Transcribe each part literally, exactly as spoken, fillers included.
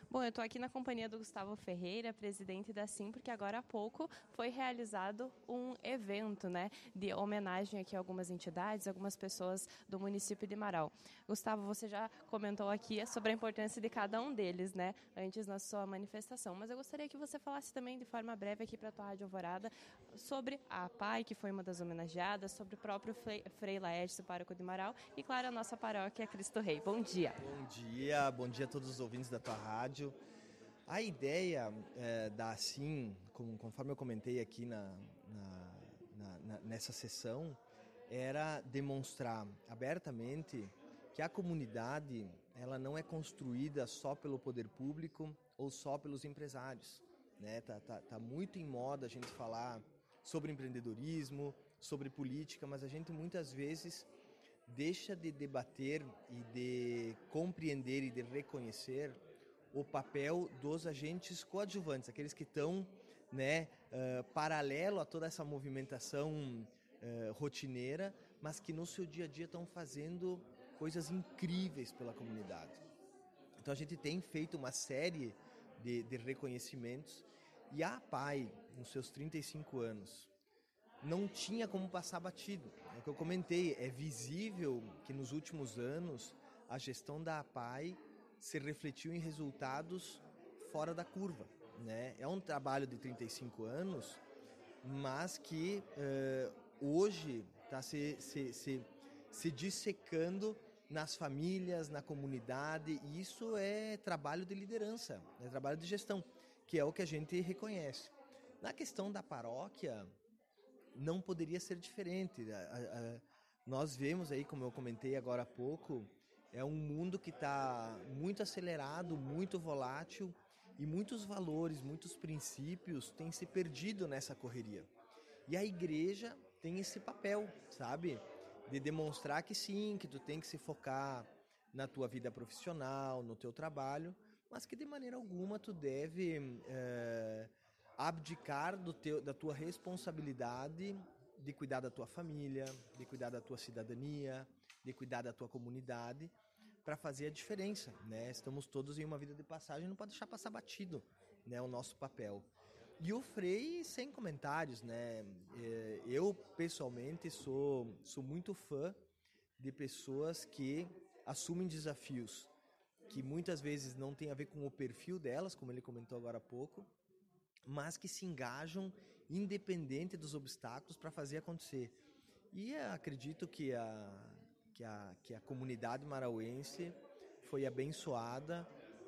Bom, eu estou aqui na companhia do Gustavo Ferreira, presidente da Sim, porque agora há pouco foi realizado um evento, né, de homenagem aqui a algumas entidades, algumas pessoas do município de Marau. Gustavo, você já comentou aqui sobre a importância de cada um deles, né, antes na sua manifestação, mas eu gostaria que você falasse também de forma breve aqui para a tua Rádio Alvorada sobre a APAI, que foi uma das homenageadas, sobre o próprio Frei Laércio, pároco de Marau, e claro, a nossa paróquia Cristo Rei. Bom dia. Bom dia, bom dia a todos os ouvintes da tua rádio. A ideia é, da Assim, com, conforme eu comentei aqui na, na, na, na, nessa sessão, era demonstrar abertamente que a comunidade ela não é construída só pelo poder público ou só pelos empresários, né? Tá, tá, tá muito em moda a gente falar sobre empreendedorismo, sobre política, mas a gente muitas vezes deixa de debater e de compreender e de reconhecer o papel dos agentes coadjuvantes, aqueles que estão, né, uh, paralelo a toda essa movimentação uh, rotineira, mas que no seu dia a dia estão fazendo coisas incríveis pela comunidade. Então a gente tem feito uma série de, de reconhecimentos e a APAI, nos seus trinta e cinco anos, não tinha como passar batido. É o que eu comentei, é visível que nos últimos anos a gestão da APAI se refletiu em resultados fora da curva, né? É um trabalho de trinta e cinco anos, mas que uh, hoje está se, se, se, se dissecando nas famílias, na comunidade, e isso é trabalho de liderança, é trabalho de gestão, que é o que a gente reconhece. Na questão da paróquia, não poderia ser diferente. Nós vemos aí, como eu comentei agora há pouco, é um mundo que está muito acelerado, muito volátil e muitos valores, muitos princípios têm se perdido nessa correria. E a igreja tem esse papel, sabe? De demonstrar que sim, que tu tem que se focar na tua vida profissional, no teu trabalho, mas que de maneira alguma tu deve é, abdicar do teu, da tua responsabilidade de cuidar da tua família, de cuidar da tua cidadania, de cuidar da tua comunidade, para fazer a diferença, né? Estamos todos em uma vida de passagem, não pode deixar passar batido, né, o nosso papel. E o Frei, sem comentários, né? Eu, pessoalmente, sou, sou muito fã de pessoas que assumem desafios que muitas vezes não tem a ver com o perfil delas, como ele comentou agora há pouco, mas que se engajam independente dos obstáculos para fazer acontecer. E acredito que a, que a, que a comunidade marauense foi abençoada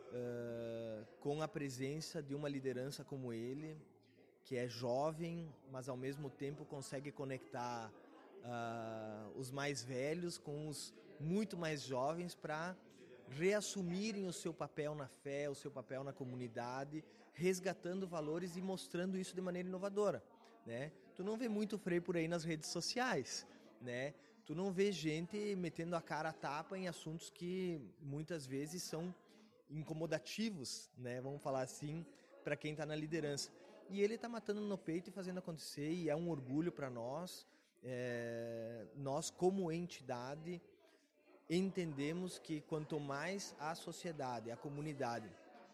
uh, com a presença de uma liderança como ele, que é jovem, mas ao mesmo tempo consegue conectar uh, os mais velhos com os muito mais jovens para reassumirem o seu papel na fé, o seu papel na comunidade, resgatando valores e mostrando isso de maneira inovadora, né? Tu não vê muito Frei por aí nas redes sociais, né? Tu não vê gente metendo a cara a tapa em assuntos que muitas vezes são incomodativos, né? Vamos falar assim, para quem está na liderança. E ele está matando no peito e fazendo acontecer, e é um orgulho para nós. É, nós, como entidade, entendemos que quanto mais a sociedade, a comunidade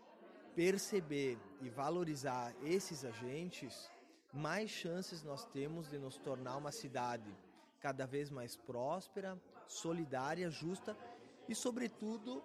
perceber e valorizar esses agentes, mais chances nós temos de nos tornar uma cidade cada vez mais próspera, solidária, justa e, sobretudo,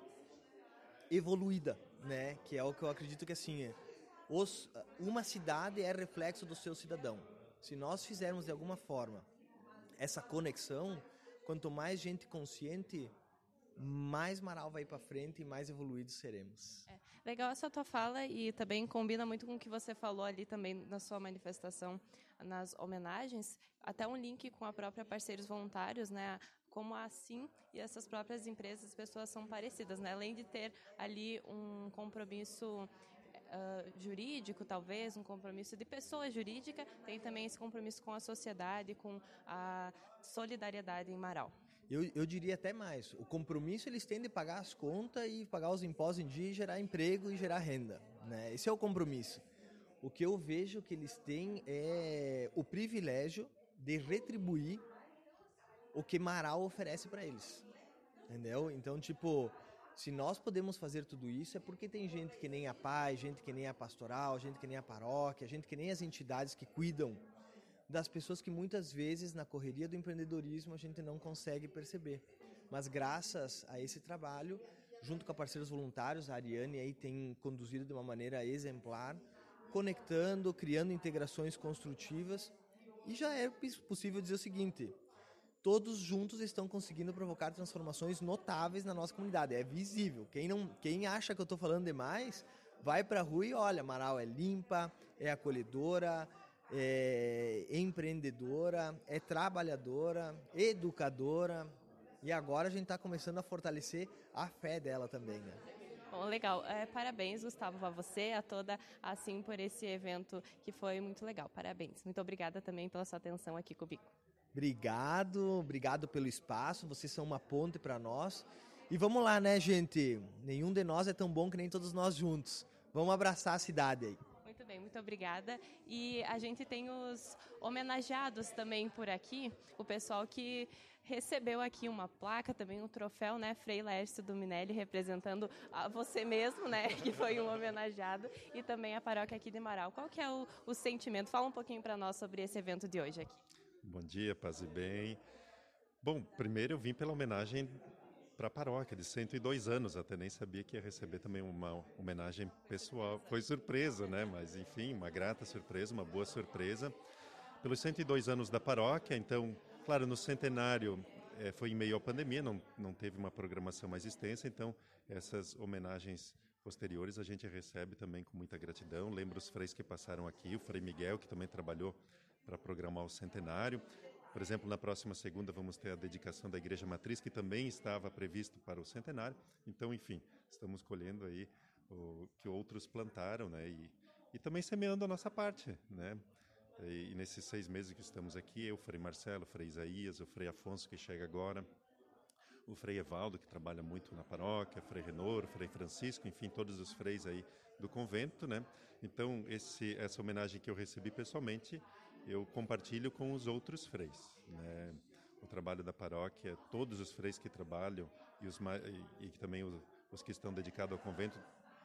evoluída, né? Que é o que eu acredito que assim, os, uma cidade é reflexo do seu cidadão. Se nós fizermos de alguma forma essa conexão, quanto mais gente consciente, mais Marau vai para frente e mais evoluídos seremos. É, legal essa tua fala e também combina muito com o que você falou ali também na sua manifestação, nas homenagens, até um link com a própria Parceiros Voluntários, né? Como a Assim e essas próprias empresas, as pessoas são parecidas, né? Além de ter ali um compromisso Uh, jurídico, talvez, um compromisso de pessoa jurídica, tem também esse compromisso com a sociedade, com a solidariedade em Marau. Eu, eu diria até mais, o compromisso eles têm de pagar as contas e pagar os impostos em dia e gerar emprego e gerar renda, né? Esse é o compromisso. O que eu vejo que eles têm é o privilégio de retribuir o que Marau oferece para eles, entendeu? Então, tipo, Se nós podemos fazer tudo isso, é porque tem gente que nem a P A I, gente que nem a pastoral, gente que nem a paróquia, gente que nem as entidades que cuidam das pessoas que muitas vezes na correria do empreendedorismo a gente não consegue perceber. Mas graças a esse trabalho, junto com a parceiros voluntários, a Ariane aí tem conduzido de uma maneira exemplar, conectando, criando integrações construtivas, e já é possível dizer o seguinte: todos juntos estão conseguindo provocar transformações notáveis na nossa comunidade. É visível. Quem, não, quem acha que eu estou falando demais, vai para a rua e olha, Marau é limpa, é acolhedora, é empreendedora, é trabalhadora, educadora. E agora a gente está começando a fortalecer a fé dela também, né? Bom, legal. É, parabéns, Gustavo, a você, a toda a Sim por esse evento que foi muito legal. Parabéns. Muito obrigada também pela sua atenção aqui comigo. Obrigado, obrigado pelo espaço, vocês são uma ponte para nós. E vamos lá, né, gente? Nenhum de nós é tão bom que nem todos nós juntos. Vamos abraçar a cidade aí. Muito bem, muito obrigada. E a gente tem os homenageados também por aqui, o pessoal que recebeu aqui uma placa, também um troféu, né, Frei Laércio do Minelli, representando a você mesmo, né, que foi um homenageado, e também a paróquia aqui de Marau. Qual que é o, o sentimento? Fala um pouquinho para nós sobre esse evento de hoje aqui. Bom dia, paz e bem. Bom, primeiro eu vim pela homenagem para a paróquia, de cento e dois anos, até nem sabia que ia receber também uma homenagem pessoal. Foi surpresa, né? Mas, enfim, uma grata surpresa, uma boa surpresa. Pelos cento e dois anos da paróquia, então, claro, no centenário eh, foi em meio à pandemia, não, não teve uma programação mais extensa, então essas homenagens posteriores a gente recebe também com muita gratidão. Lembro os freis que passaram aqui, o Frei Miguel, que também trabalhou para programar o centenário. Por exemplo, na próxima segunda vamos ter a dedicação da Igreja Matriz, que também estava previsto para o centenário. Então, enfim, estamos colhendo aí o que outros plantaram, né? E, e também semeando a nossa parte, né? E, e nesses seis meses que estamos aqui, eu, o Frei Marcelo, o Frei Isaías, o Frei Afonso, que chega agora, o Frei Evaldo, que trabalha muito na paróquia, o Frei Renor, o Frei Francisco, enfim, todos os freis aí do convento, né? Então, esse, essa homenagem que eu recebi pessoalmente, eu compartilho com os outros freis, né? O trabalho da paróquia, todos os freis que trabalham e, os, e, e também os, os que estão dedicados ao convento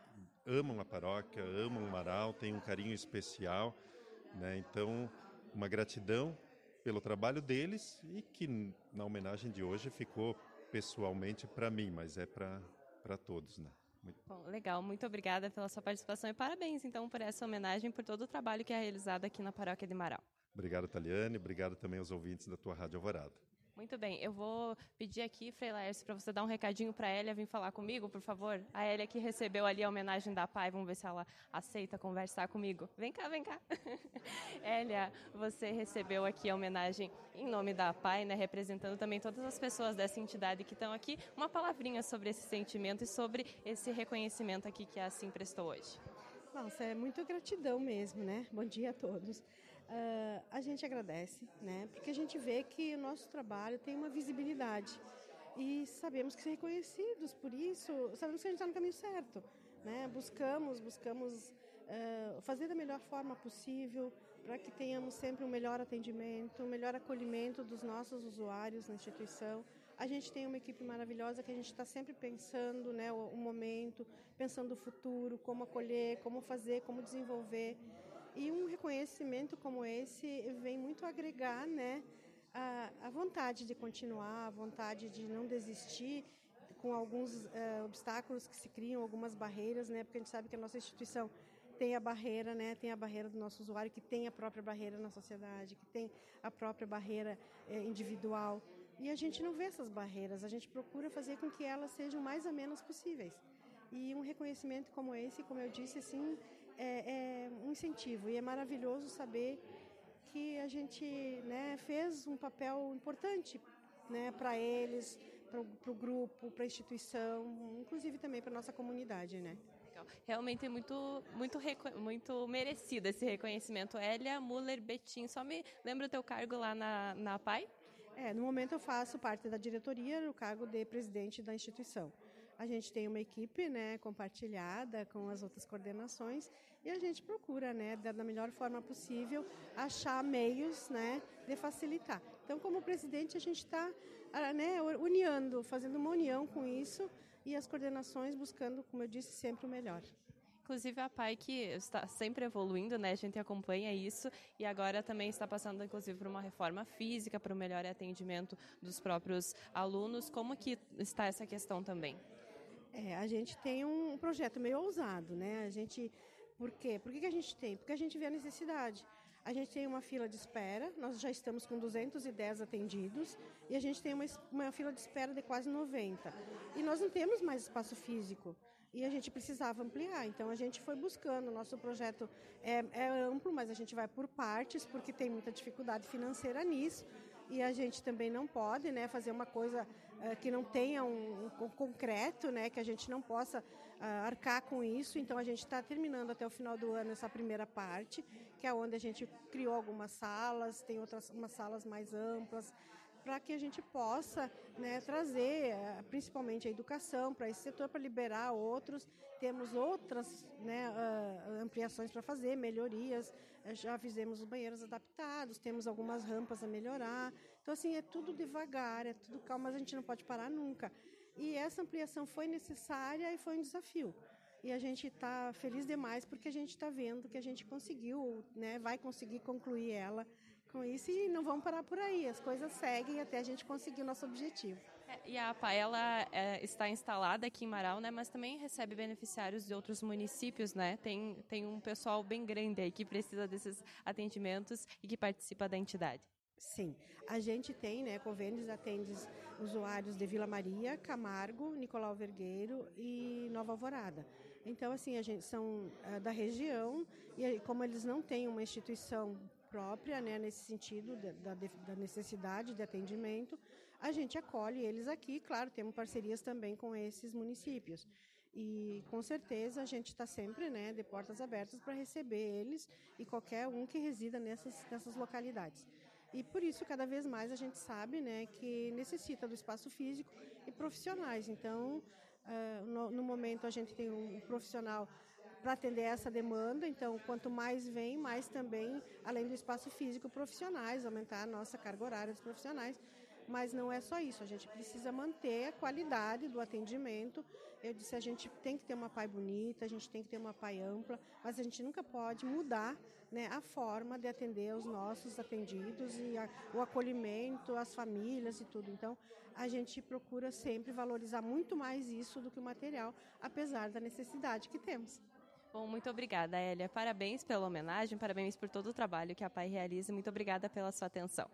amam a paróquia, amam o Marau, têm um carinho especial, né? Então, uma gratidão pelo trabalho deles e que na homenagem de hoje ficou pessoalmente para mim, mas é para para todos, né? Muito... Bom, legal, muito obrigada pela sua participação e parabéns, então, por essa homenagem, por todo o trabalho que é realizado aqui na Paróquia de Marau. Obrigado, Taliane, obrigado também aos ouvintes da tua Rádio Alvorada. Muito bem, eu vou pedir aqui, Frei Laércio, para você dar um recadinho para a Hélia vir falar comigo, por favor. A Hélia que recebeu ali a homenagem da P A I, vamos ver se ela aceita conversar comigo. Vem cá, vem cá. Hélia, você recebeu aqui a homenagem em nome da P A I, né, representando também todas as pessoas dessa entidade que estão aqui. Uma palavrinha sobre esse sentimento e sobre esse reconhecimento aqui que a Sim prestou hoje. Nossa, é muito gratidão mesmo, né? Bom dia a todos. Uh, a gente agradece, né? Porque a gente vê que o nosso trabalho tem uma visibilidade e sabemos que ser reconhecidos por isso, sabemos que a gente está no caminho certo, né? Buscamos, buscamos uh, fazer da melhor forma possível para que tenhamos sempre um melhor atendimento, um melhor acolhimento dos nossos usuários na instituição. A gente tem uma equipe maravilhosa que a gente está sempre pensando, né, o, o momento, pensando o futuro, como acolher, como fazer, como desenvolver. E um reconhecimento como esse vem muito agregar, né, a, a vontade de continuar, a vontade de não desistir com alguns uh, obstáculos que se criam, algumas barreiras, né, porque a gente sabe que a nossa instituição tem a barreira, né, tem a barreira do nosso usuário, que tem a própria barreira na sociedade, que tem a própria barreira eh, individual. E a gente não vê essas barreiras, a gente procura fazer com que elas sejam mais amenas possíveis. E um reconhecimento como esse, como eu disse, assim, é, é um incentivo. E é maravilhoso saber que a gente, né, fez um papel importante, né, para eles, para o grupo, para a instituição, inclusive também para a nossa comunidade, né? Realmente é muito, muito, muito merecido esse reconhecimento. Hélia Muller Betim, só me lembra o teu cargo lá na, na P A I? É, no momento eu faço parte da diretoria, no cargo de presidente da instituição. A gente tem uma equipe, né, compartilhada com as outras coordenações e a gente procura, né, da melhor forma possível, achar meios, né, de facilitar. Então, como presidente, a gente está, né, unindo, fazendo uma união com isso, e as coordenações buscando, como eu disse, sempre o melhor. Inclusive a P A I que está sempre evoluindo, né? A gente acompanha isso e agora também está passando, inclusive, por uma reforma física, para o melhor atendimento dos próprios alunos. Como que está essa questão também? É, a gente tem um projeto meio ousado, né? A gente, por quê? Por que que a gente tem? Porque a gente vê a necessidade. A gente tem uma fila de espera, nós já estamos com duzentos e dez atendidos e a gente tem uma, uma fila de espera de quase noventa. E nós não temos mais espaço físico e a gente precisava ampliar. Então a gente foi buscando, o nosso projeto é, é amplo, mas a gente vai por partes porque tem muita dificuldade financeira nisso. E a gente também não pode, né, fazer uma coisa uh, que não tenha um, um concreto, né, que a gente não possa uh, arcar com isso. Então, a gente está terminando até o final do ano essa primeira parte, que é onde a gente criou algumas salas, tem outras umas salas mais amplas, para que a gente possa, né, trazer uh, principalmente a educação para esse setor, para liberar outros. Temos outras, né, uh, ampliações para fazer, melhorias. Já fizemos os banheiros adaptados, temos algumas rampas a melhorar. Então, assim, é tudo devagar, é tudo calmo, mas a gente não pode parar nunca. E essa ampliação foi necessária e foi um desafio. E a gente está feliz demais porque a gente está vendo que a gente conseguiu, né, vai conseguir concluir ela com isso e não vamos parar por aí. As coisas seguem até a gente conseguir o nosso objetivo. É, e a P A I, ela é, está instalada aqui em Marau, né, mas também recebe beneficiários de outros municípios, né? Tem, tem um pessoal bem grande aí que precisa desses atendimentos e que participa da entidade. Sim, a gente tem, né, convênios, atende usuários de Vila Maria, Camargo, Nicolau Vergueiro e Nova Alvorada. Então, assim, a gente são uh, da região e como eles não têm uma instituição própria, né, nesse sentido da, da, da necessidade de atendimento, a gente acolhe eles aqui. Claro, temos parcerias também com esses municípios. E, com certeza, a gente está sempre, né, de portas abertas para receber eles e qualquer um que resida nessas, nessas localidades. E, por isso, cada vez mais a gente sabe, né, que necessita do espaço físico e profissionais. Então, uh, no, no momento, a gente tem um profissional para atender essa demanda. Então, quanto mais vem, mais também, além do espaço físico, profissionais, aumentar a nossa carga horária dos profissionais. Mas não é só isso, a gente precisa manter a qualidade do atendimento. Eu disse, a gente tem que ter uma P A I bonita, a gente tem que ter uma P A I ampla, mas a gente nunca pode mudar, né, a forma de atender os nossos atendidos e a, o acolhimento, as famílias e tudo. Então, a gente procura sempre valorizar muito mais isso do que o material, apesar da necessidade que temos. Bom, muito obrigada, Hélia. Parabéns pela homenagem, parabéns por todo o trabalho que a P A I realiza. Muito obrigada pela sua atenção.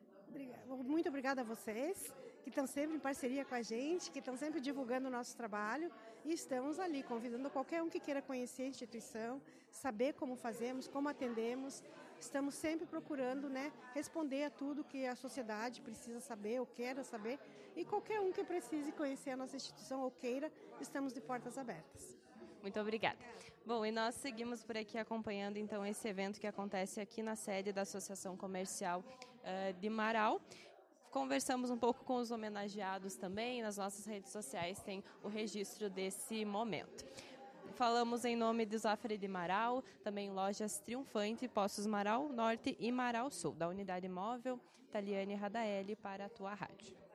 Muito obrigada a vocês, que estão sempre em parceria com a gente, que estão sempre divulgando o nosso trabalho. E estamos ali convidando qualquer um que queira conhecer a instituição, saber como fazemos, como atendemos. Estamos sempre procurando, né, responder a tudo que a sociedade precisa saber ou queira saber. E qualquer um que precise conhecer a nossa instituição ou queira, estamos de portas abertas. Muito obrigada. Bom, e nós seguimos por aqui acompanhando então esse evento que acontece aqui na sede da Associação Comercial uh, de Marau. Conversamos um pouco com os homenageados também, nas nossas redes sociais tem o registro desse momento. Falamos em nome do Zafari de Marau, também lojas Triunfante, Poços Marau Norte e Marau Sul, da Unidade Móvel Taliane Radaeli para a tua rádio.